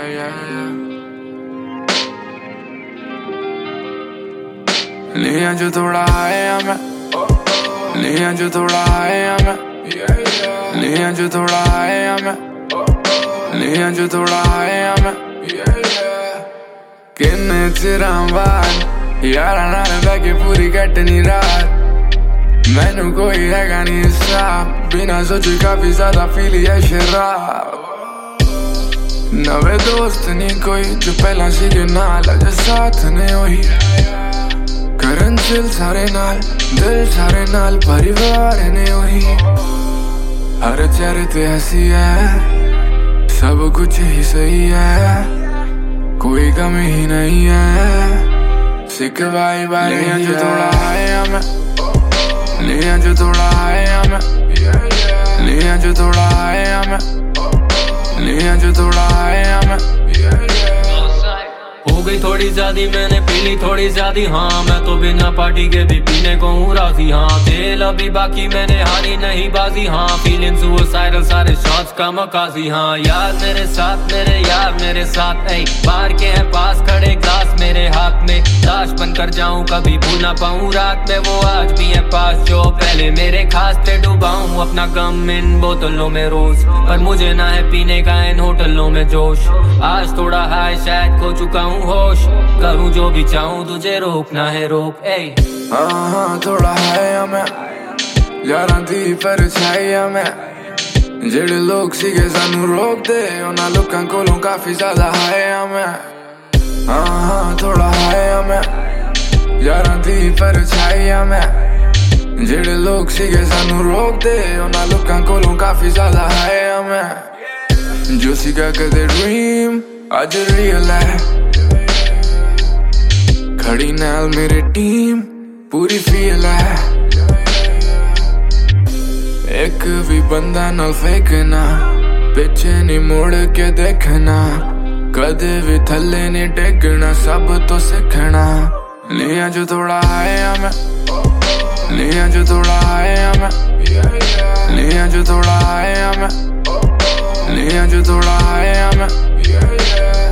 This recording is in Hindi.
लिया जो थोड़ा आया मैं, लिया जो थोड़ा आया मैं, लिया जो थोड़ा आया मैं, लिया जो थोड़ा आया मैं। किन्ने चिरां बाद यारा नाल बैठ के पूरी कटनी रात, मैनू कोई हैगा नहीं हिसाब, बिना सोचे काफी ज्यादा फील है शराब। नवे दोस्त नहीं कोई जो पहला सीखे नाल, अज साथ ने वही करन दिल सारे नाल, दिल सारे नाल, परिवार ने वही। हर चेहरे ते हंसी है, सब कुछ ही सही है, कोई कमी ही नहीं है। सिक बाई बाई लिया जो थोड़ा आया मैं, लिया जो थोड़ा आया मैं, लिया जो थोड़ा आया मैं, लिया जो थोड़ा आया मैं। हो गई थोड़ी ज्यादा मैंने पी ली थोड़ी ज्यादा, हाँ मैं तो बिना पार्टी के भी पीने को हूँ राजी। हाँ तेल अभी बाकी मैंने हारी नहीं बाजी, हाँ फीलिंग सुसाइडल सारे शॉट्स का मकाजी। हाँ यार मेरे साथ मेरे यार मेरे साथ नहीं, बाहर के हैं पास खड़े ग्लास मेरे हाथ में, लाश बन कर जाऊं कभी भूल ना पाऊं रात में, वो आज भी है पास जो पहले मेरे खास थे। डुबाऊं अपना गम इन बोतलों में रोज, पर मुझे ना है पीने का इन होटलों में जोश। आज थोड़ा हाय शायद खो चुका हूँ होश, करूं जो भी चाहूं तुझे रोकना है रोक। हाँ थोड़ा है मैं यारां दी परछाई मैं, जेड़े लोग सीगे सानू रोक दे उन्हां लोकां कोलों काफी ज्यादा है मैं। हाँ थोड़ा है मैं यारां दी परछाई मैं, जेड़े लोग सीगे सानू रोक दे उन्हां लोकां कोलों काफी ज्यादा है मैं। जो सीगा कदे ड्रीम अज रियल है, खड़ी नाल मेरी टीम पूरी फील है, एक भी बंदा ना फेंकना, पीछे नहीं मुड़ के देखना, कदे भी थल्ले नहीं टेकना, सब तो सीखना। लिया जो थोड़ा आया मैं, लिया जो थोड़ा आया मैं, लिया जो थोड़ा आया मैं, लिया जो थोड़ा आया मैं।